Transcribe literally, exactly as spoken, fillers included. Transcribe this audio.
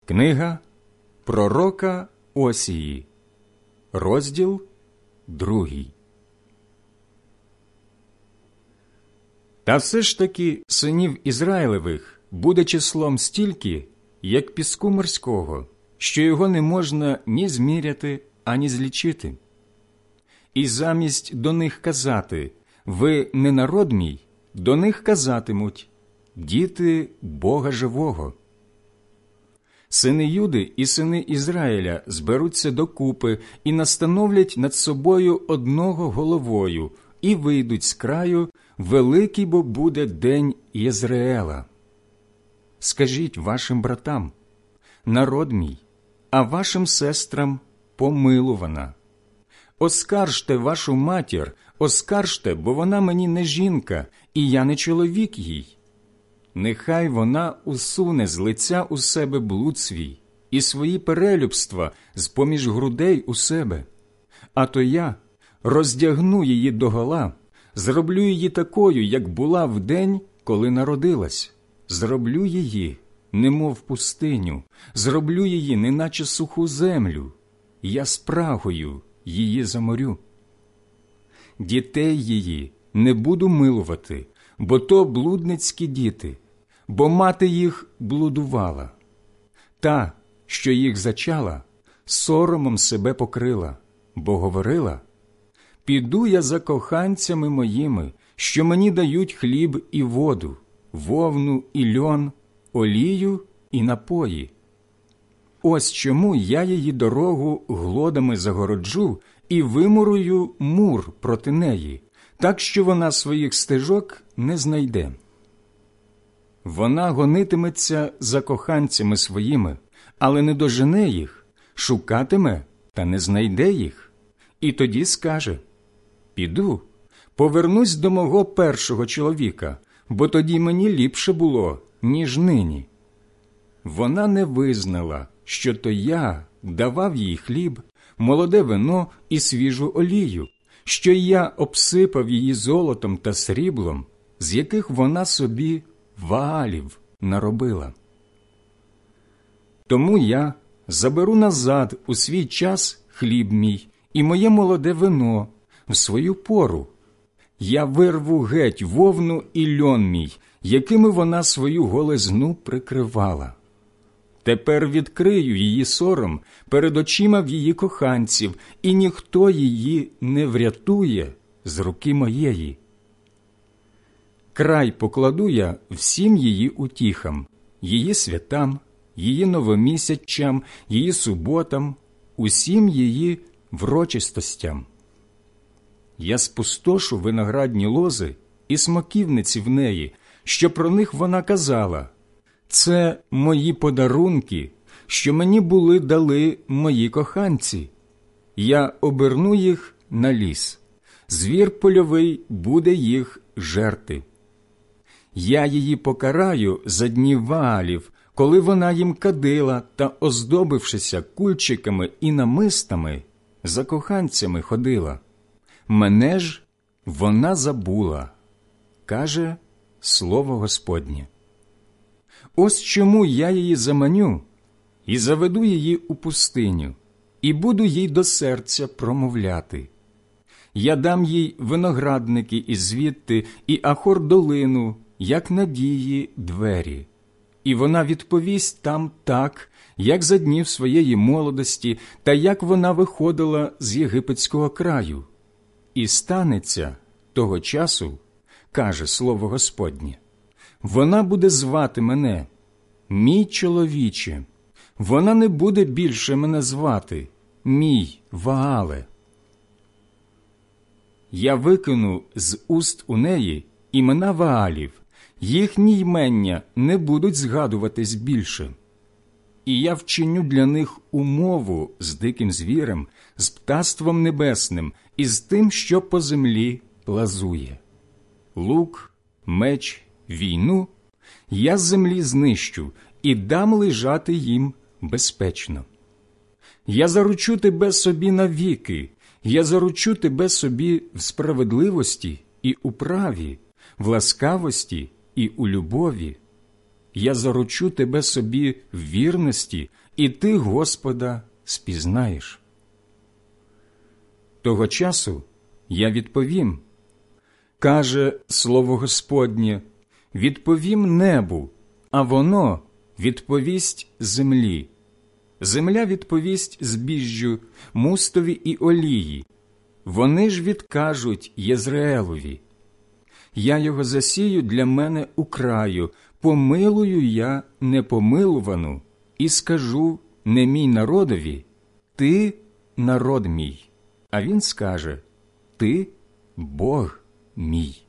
Книга пророка Осії, розділ другий. Та все ж таки синів Ізраїлевих буде числом стільки, як піску морського, що його не можна ні зміряти, ані злічити. І замість до них казати «Ви не народ мій», до них казатимуть «Діти Бога живого». Сини Юди і сини Ізраїля зберуться докупи і настановлять над собою одного головою, і вийдуть з краю, великий бо буде день Єзреела. Скажіть вашим братам, народ мій, а вашим сестрам помилувана. Оскаржте вашу матір, оскаржте, бо вона мені не жінка, і я не чоловік їй. Нехай вона усуне з лиця у себе блуд свій і свої перелюбства з-поміж грудей у себе. А то я роздягну її догола, зроблю її такою, як була в день, коли народилась. Зроблю її, немов пустиню, зроблю її, неначе суху землю. Я спрагою її заморю. Дітей її не буду милувати, бо то блудницькі діти, бо мати їх блудувала. Та, що їх зачала, соромом себе покрила, бо говорила: «Піду я за коханцями моїми, що мені дають хліб і воду, вовну і льон, олію і напої. Ось чому я її дорогу глодами загороджу і вимурую мур проти неї, так що вона своїх стежок не знайде. Вона гонитиметься за коханцями своїми, але не дожене їх, шукатиме, та не знайде їх. І тоді скаже: піду, повернусь до мого першого чоловіка, бо тоді мені ліпше було, ніж нині». Вона не визнала, що то я давав їй хліб, молоде вино і свіжу олію, що я обсипав її золотом та сріблом, з яких вона собі ваалів наробила. Тому я заберу назад у свій час хліб мій і моє молоде вино в свою пору. Я вирву геть вовну і льон мій, якими вона свою голизну прикривала. Тепер відкрию її сором перед очима в її коханців, і ніхто її не врятує з руки моєї. Край покладу я всім її утіхам, її святам, її новомісячам, її суботам, усім її врочистостям. Я спустошу виноградні лози і смоківниці в неї, що про них вона казала: «Це мої подарунки, що мені були дали мої коханці. Я оберну їх на ліс, звір польовий буде їх жерти. Я її покараю за днів Ваалів, коли вона їм кадила та, оздобившися кульчиками і намистами, за коханцями ходила. Мене ж вона забула», каже слово Господнє. «Ось чому я її заманю і заведу її у пустиню, і буду їй до серця промовляти. Я дам їй виноградники і звідти, і Ахор-долину, як надії двері. І вона відповість там так, як за днів своєї молодості, та як вона виходила з єгипетського краю. І станеться того часу, каже слово Господнє, вона буде звати мене «Мій чоловіче», вона не буде більше мене звати «Мій Ваале». Я викину з уст у неї імена Ваалів, їхні ймення не будуть згадуватись більше. І я вчиню для них умову з диким звірем, з птаством небесним і з тим, що по землі плазує. Лук, меч, війну я з землі знищу і дам лежати їм безпечно. Я заручу тебе собі навіки, я заручу тебе собі в справедливості і у праві, в ласкавості і у любові. я заручу тебе собі в вірності, і ти Господа спізнаєш. Того часу я відповім, каже слово Господнє, відповім небу, а воно відповість землі. Земля відповість збіжжю, мустові і олії. Вони ж відкажуть Єзреелові. Я його засію для мене у краю, помилую я непомилувану, і скажу не мій народові, ти народ мій. А він скаже, ти Бог мій.